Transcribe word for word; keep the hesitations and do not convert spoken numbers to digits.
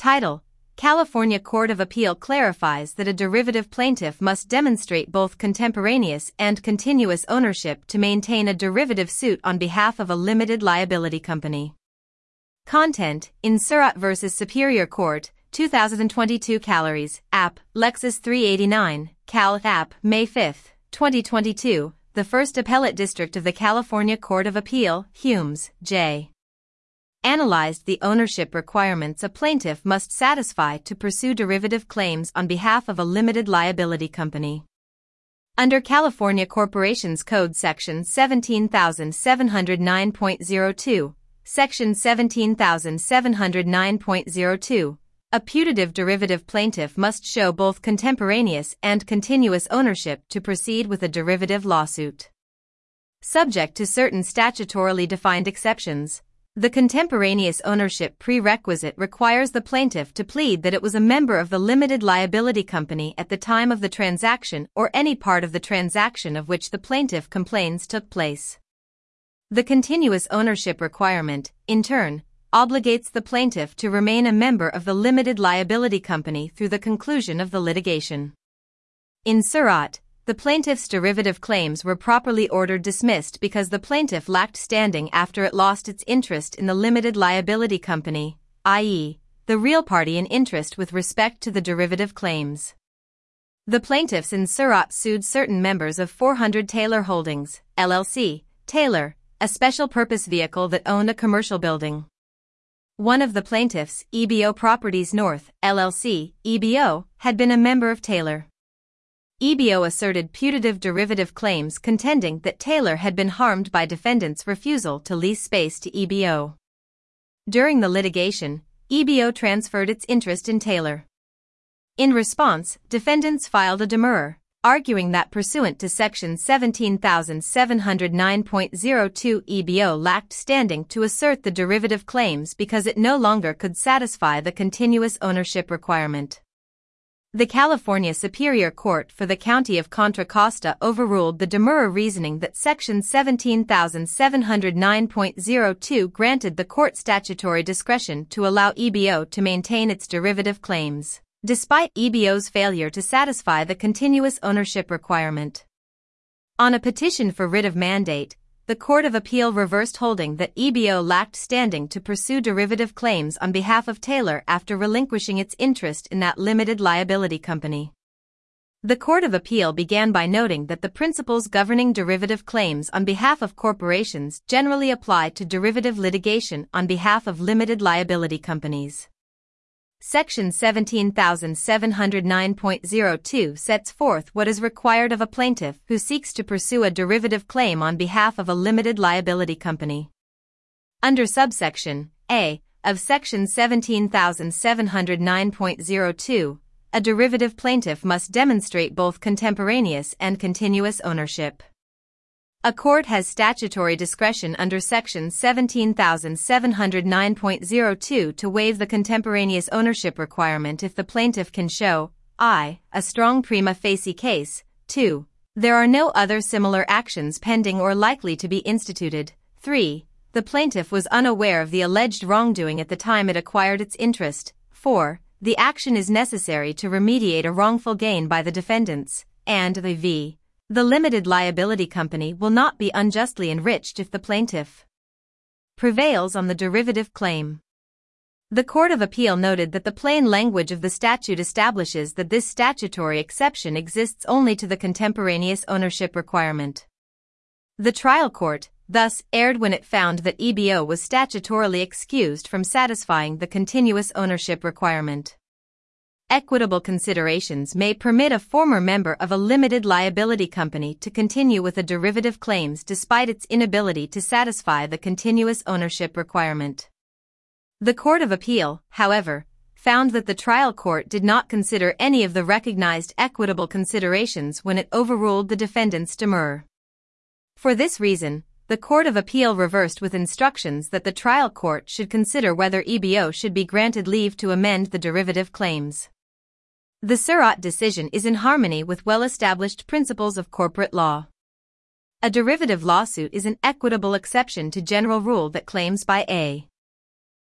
Title: California Court of Appeal clarifies that a derivative plaintiff must demonstrate both contemporaneous and continuous ownership to maintain a derivative suit on behalf of a limited liability company. Content: In Surratt versus Superior Court, two thousand twenty-two Calories, App, Lexus three eighty-nine, Cal. App, May fifth, twenty twenty-two, the First Appellate District of the California Court of Appeal, Humes, J. Analyzed the ownership requirements a plaintiff must satisfy to pursue derivative claims on behalf of a limited liability company. Under California Corporations Code Section seventeen thousand seven hundred nine point oh two, Section seventeen thousand seven hundred nine point oh two, a putative derivative plaintiff must show both contemporaneous and continuous ownership to proceed with a derivative lawsuit. Subject to certain statutorily defined exceptions, the contemporaneous ownership prerequisite requires the plaintiff to plead that it was a member of the limited liability company at the time of the transaction or any part of the transaction of which the plaintiff complains took place. The continuous ownership requirement, in turn, obligates the plaintiff to remain a member of the limited liability company through the conclusion of the litigation. In Surratt, the plaintiff's derivative claims were properly ordered dismissed because the plaintiff lacked standing after it lost its interest in the limited liability company, that is, the real party in interest with respect to the derivative claims. The plaintiffs in Surratt sued certain members of four hundred Taylor Holdings, L L C, Taylor, a special purpose vehicle that owned a commercial building. One of the plaintiffs, E B O Properties North, L L C, E B O, had been a member of Taylor. E B O asserted putative derivative claims contending that Taylor had been harmed by defendants' refusal to lease space to E B O. During the litigation, E B O transferred its interest in Taylor. In response, defendants filed a demurrer, arguing that pursuant to Section seventeen thousand seven hundred nine point oh two E B O lacked standing to assert the derivative claims because it no longer could satisfy the continuous ownership requirement. The California Superior Court for the County of Contra Costa overruled the demurrer reasoning that Section seventeen thousand seven hundred nine point oh two granted the court statutory discretion to allow E B O to maintain its derivative claims, despite E B O's failure to satisfy the continuous ownership requirement. On a petition for writ of mandate, the Court of Appeal reversed, holding that E B O lacked standing to pursue derivative claims on behalf of Taylor after relinquishing its interest in that limited liability company. The Court of Appeal began by noting that the principles governing derivative claims on behalf of corporations generally apply to derivative litigation on behalf of limited liability companies. Section seventeen thousand seven hundred nine point oh two sets forth what is required of a plaintiff who seeks to pursue a derivative claim on behalf of a limited liability company. Under subsection A of Section seventeen thousand seven hundred nine point oh two, a derivative plaintiff must demonstrate both contemporaneous and continuous ownership. A court has statutory discretion under Section seventeen thousand seven hundred nine point oh two to waive the contemporaneous ownership requirement if the plaintiff can show one a strong prima facie case, two there are no other similar actions pending or likely to be instituted, three the plaintiff was unaware of the alleged wrongdoing at the time it acquired its interest, four the action is necessary to remediate a wrongful gain by the defendants, and five the limited liability company will not be unjustly enriched if the plaintiff prevails on the derivative claim. The Court of Appeal noted that the plain language of the statute establishes that this statutory exception exists only to the contemporaneous ownership requirement. The trial court, thus, erred when it found that E B O was statutorily excused from satisfying the continuous ownership requirement. Equitable considerations may permit a former member of a limited liability company to continue with a derivative claims despite its inability to satisfy the continuous ownership requirement. The Court of Appeal, however, found that the trial court did not consider any of the recognized equitable considerations when it overruled the defendant's demurrer. For this reason, the Court of Appeal reversed with instructions that the trial court should consider whether E B O should be granted leave to amend the derivative claims. The Surratt decision is in harmony with well-established principles of corporate law. A derivative lawsuit is an equitable exception to general rule that claims by a